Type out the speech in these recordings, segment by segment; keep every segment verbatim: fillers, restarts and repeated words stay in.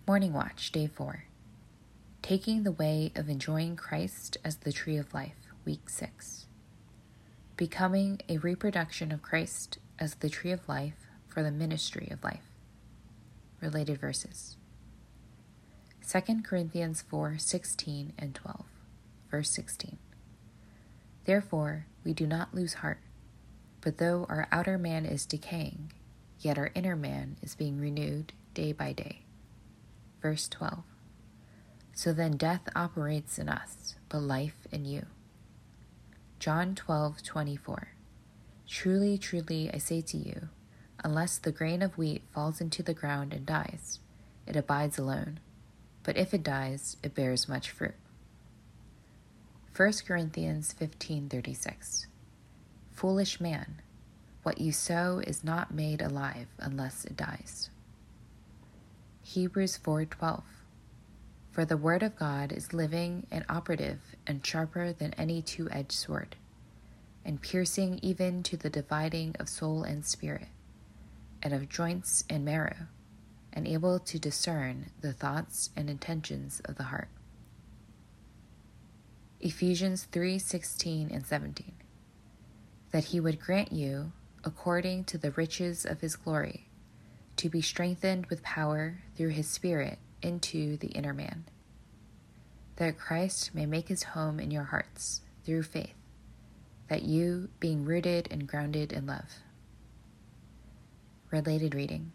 Morning Watch, Day four. Taking the Way of Enjoying Christ as the Tree of Life, Week six. Becoming a reproduction of Christ as the Tree of Life for the Ministry of Life. Related verses. Second Corinthians four sixteen and twelve. Verse sixteen. Therefore we do not lose heart, but though our outer man is decaying, yet our inner man is being renewed day by day. Verse twelve. So then death operates in us, but life in you. John twelve twenty-four. Truly, truly, I say to you, unless the grain of wheat falls into the ground and dies, it abides alone. But if it dies, it bears much fruit. First Corinthians fifteen thirty-six. Foolish man, what you sow is not made alive unless it dies. Hebrews four twelve. For the word of God is living and operative and sharper than any two-edged sword, and piercing even to the dividing of soul and spirit, and of joints and marrow, and able to discern the thoughts and intentions of the heart. Ephesians three sixteen and seventeen. That he would grant you, according to the riches of his glory, to be strengthened with power through his Spirit into the inner man, that Christ may make his home in your hearts through faith, that you, being rooted and grounded in love. Related reading.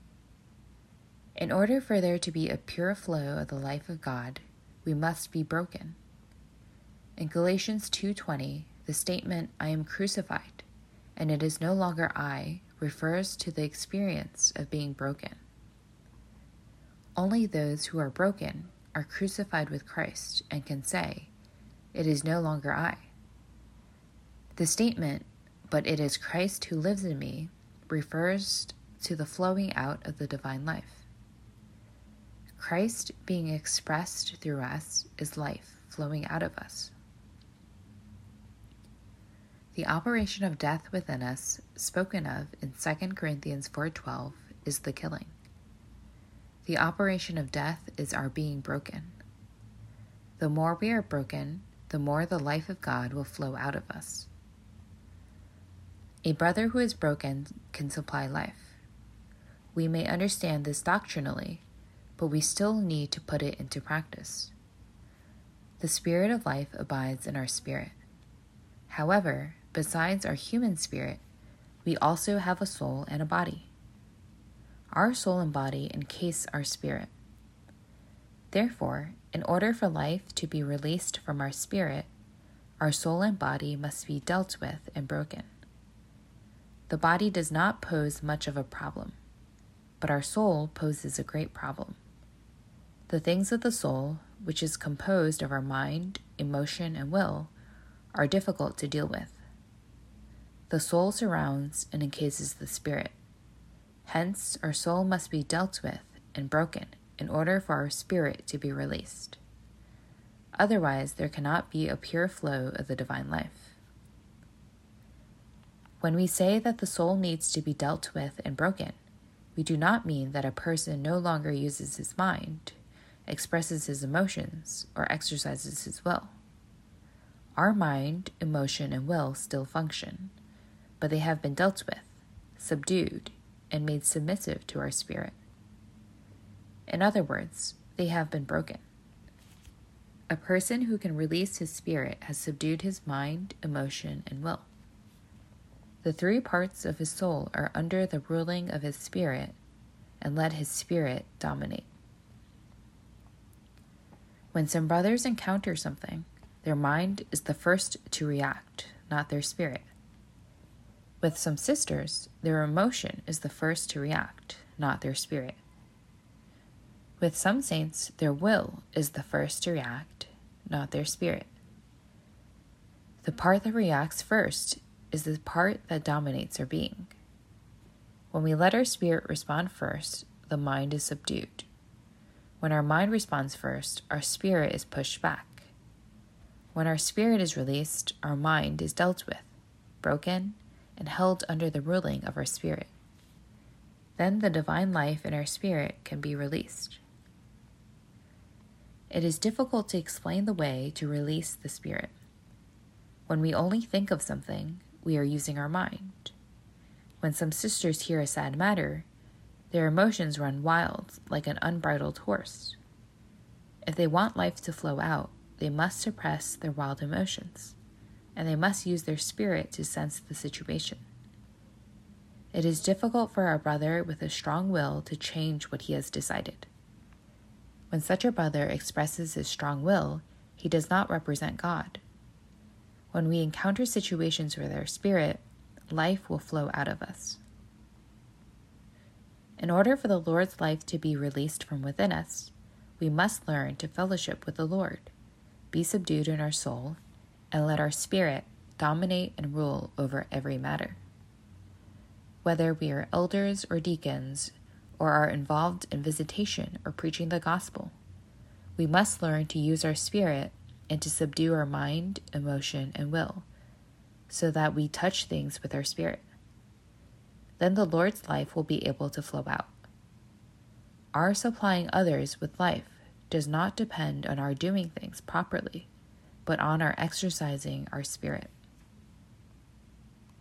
In order for there to be a pure flow of the life of God, we must be broken. In Galatians two twenty, the statement, I am crucified, and it is no longer I, refers to the experience of being broken. Only those who are broken are crucified with Christ and can say, it is no longer I. The statement, but it is Christ who lives in me, refers to the flowing out of the divine life. Christ being expressed through us is life flowing out of us. The operation of death within us, spoken of in Second Corinthians four twelve, is the killing. The operation of death is our being broken. The more we are broken, the more the life of God will flow out of us. A brother who is broken can supply life. We may understand this doctrinally, but we still need to put it into practice. The Spirit of life abides in our spirit. However, besides our human spirit, we also have a soul and a body. Our soul and body encase our spirit. Therefore, in order for life to be released from our spirit, our soul and body must be dealt with and broken. The body does not pose much of a problem, but our soul poses a great problem. The things of the soul, which is composed of our mind, emotion, and will, are difficult to deal with. The soul surrounds and encases the spirit. Hence, our soul must be dealt with and broken in order for our spirit to be released. Otherwise, there cannot be a pure flow of the divine life. When we say that the soul needs to be dealt with and broken, we do not mean that a person no longer uses his mind, expresses his emotions, or exercises his will. Our mind, emotion, and will still function, but they have been dealt with, subdued, and made submissive to our spirit. In other words, they have been broken. A person who can release his spirit has subdued his mind, emotion, and will. The three parts of his soul are under the ruling of his spirit, and let his spirit dominate. When some brothers encounter something, their mind is the first to react, not their spirit. With some sisters, their emotion is the first to react, not their spirit. With some saints, their will is the first to react, not their spirit. The part that reacts first is the part that dominates our being. When we let our spirit respond first, the mind is subdued. When our mind responds first, our spirit is pushed back. When our spirit is released, our mind is dealt with, broken, and held under the ruling of our spirit. Then the divine life in our spirit can be released. It is difficult to explain the way to release the Spirit. When we only think of something, we are using our mind. When some sisters hear a sad matter, their emotions run wild like an unbridled horse. If they want life to flow out, they must suppress their wild emotions, and they must use their spirit to sense the situation. It is difficult for our brother with a strong will to change what he has decided. When such a brother expresses his strong will, he does not represent God. When we encounter situations with our spirit, life will flow out of us. In order for the Lord's life to be released from within us, we must learn to fellowship with the Lord, be subdued in our soul, and let our spirit dominate and rule over every matter. Whether we are elders or deacons, or are involved in visitation or preaching the gospel, we must learn to use our spirit and to subdue our mind, emotion, and will, so that we touch things with our spirit. Then the Lord's life will be able to flow out. Our supplying others with life does not depend on our doing things properly, but on our exercising our spirit.